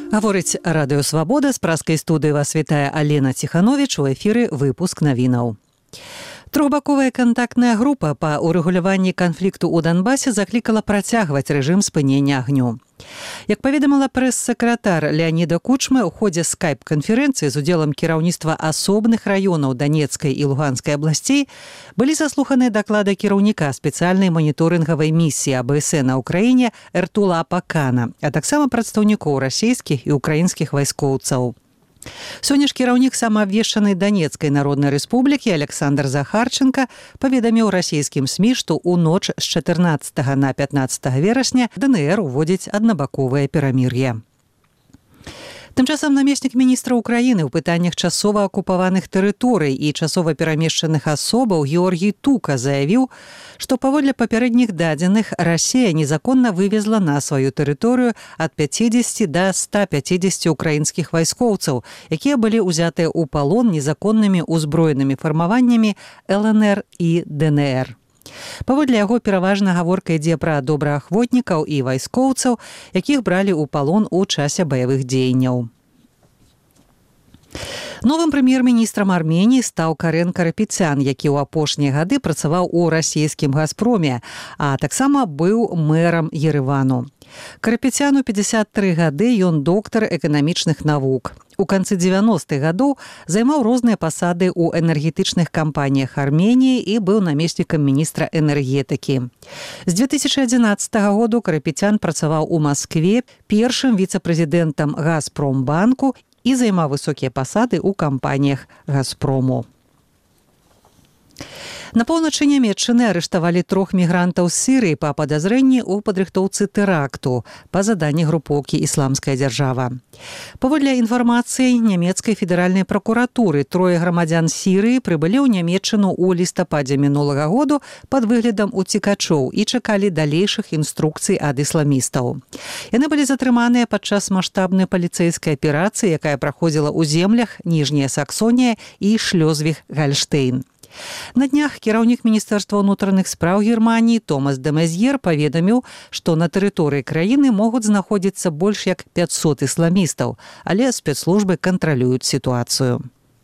Гаворыць радыё «Свабода», з праскай студыі вас вітае Алена Ціхановіч, у эфіры выпуск навінаў. Трохбаковая кантактная група па урэгуляванні канфлікту ў Донбасе заклікала працягваць рэжым спынення агню. Як паведамила прэс-сакратар Леаніда Кучмы, у ходзе скайп-канферэнцыі з удзелам кіраўніцтва асобных раёнаў Донецкай і Луганскай абласцей былі заслуханыя даклады кіраўніка спецыяльнай маніторынгавай місіі АБСН на Ўкраіне Эртула Апакана, а таксама прадстаўнікоў расійскіх і украінскіх вайскоўцаў. Сёння ж кіраўнік самаабвешчанай Донецкай народнай рэспублікі Александр Захарченко паведаміў расійскім СМІ, што ў ноч з 14 на 15 верасня ДНР уводзіць аднабаковае перамір'е. Тым часам намеснік міністра Украіны ў пытаннях часова акупаваных тэрыторый і часова перамешчаных асобаў Георгій Тука заявіў, што паводле папярэдніх дадзеных Расія незаконна вывезла на сваю тэрыторыю ад 50 да 150 украінскіх вайскоўцаў, якія былі ўзятыя ў палон незаконнымі ўзброенымі фармаваннямі ЛНР і ДНР. Паводле яго пераважна гаворка ідзе пра добраахвотнікаў і вайскоўцаў, якіх бралі ў палон у часе баявых дзеянняў. Новым прэм'ер-міністрам Арменіі стаў Карен Карапецян, які ў апошнія гады працаваў у расійскім «Газпроме», а таксама быў мэрам Еревану. Карапецяну 53 гады, ён доктар эканамічных навук. У канцы 90-х гадоў займаў розныя пасады ў энергетычных кампаніях Арменіі і быў намеснікам міністра энергетыкі. З 2011 году Карапецян працаваў у Маскве першым віцэ-прэзідэнтам «Газпромбанку» і займаў высокія пасады ў кампаніях «Газпрому». На поўначы Нямецчыны арыштавалі 3 мігрантаў з Сірыі па падазрэнні ў падрыхтоўцы тэракту па заданні групоўкі «Ісламская дзяржава». Паводле інфармацыі нямецкай федэральнай пракуратуры 3 грамадзян Сірыі прыбылі ў Нямецчыну ў лістападзе мінулага году пад выглядам уцекачоў і чакалі далейшых інструкцый ад ісламістаў. Яны былі затрыманыя падчас маштабнай паліцэйскай аперацыі, якая праходзіла ў землях Ніжняя Саксонія і Шлёзвіг-Гальштейн. На днях кіраўнік Міністэрства ўнутраных спраў Германіі Томас де Мезьер паведаміў, што на тэрыторыі краіны могуць знаходзіцца больш як 500 ісламістаў, але спецслужбы кантралююць сітуацыю.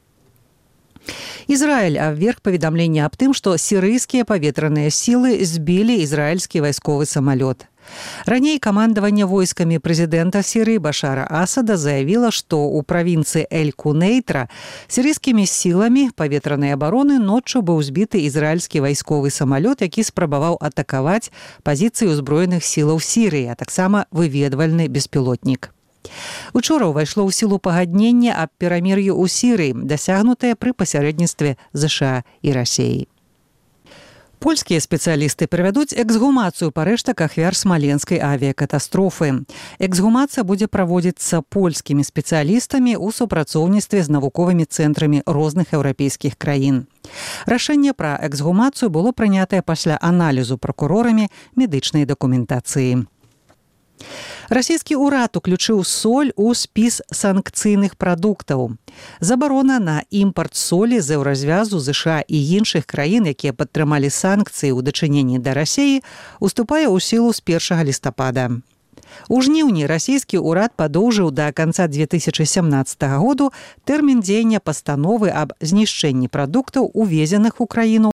Ізраіль абверг паведамленне аб тым, што сірыйскія паветраныя сілы збілі ізраільскі вайсковы самалёт. Раней камандаванне войскамі прэзідэнта Сірыі Башара Асада заявіла, што ў правінцыі Эль-Кунейтра сірыйскімі сіламі паветранай абароны ноччу быў збіты ізраільскі вайсковы самалёт, які спрабаваў атакаваць пазіцыі ўзброеных сілаў Сірыі, а таксама выведвальны беспілотнік. Учора ўвайшло ў сілу пагадненне аб перамір'і ў Сірыі, дасягнутае пры пасярэдніцтве ЗША і Расіі. Польскія спецыялісты правядуць эксгумацыю парэштак ахвяр смаленскай авіякатастрофы. Эксгумацыя будзе праводзіцца польскімі спецыялістамі ў супрацоўніцтве з навуковымі цэнтрамі розных еўрапейскіх краін. Рашэнне пра эксгумацыю было прынятае пасля аналізу пракурорамі медычнай дакументацыі. Расійскі ўрад уключыў соль у спіс санкцыйных прадуктаў. Забарона на імпарт солі з еўразвязу, ЗША і іншых краін, якія падтрымалі санкцыі ў дачыненні да Расіі, уступае ў сілу з 1 лістапада. У жніўні расійскі ўрад падоўжыў да канца 2017 году тэрмін дзеяння пастановы аб знішчэнні прадуктаў, увезеных у краіну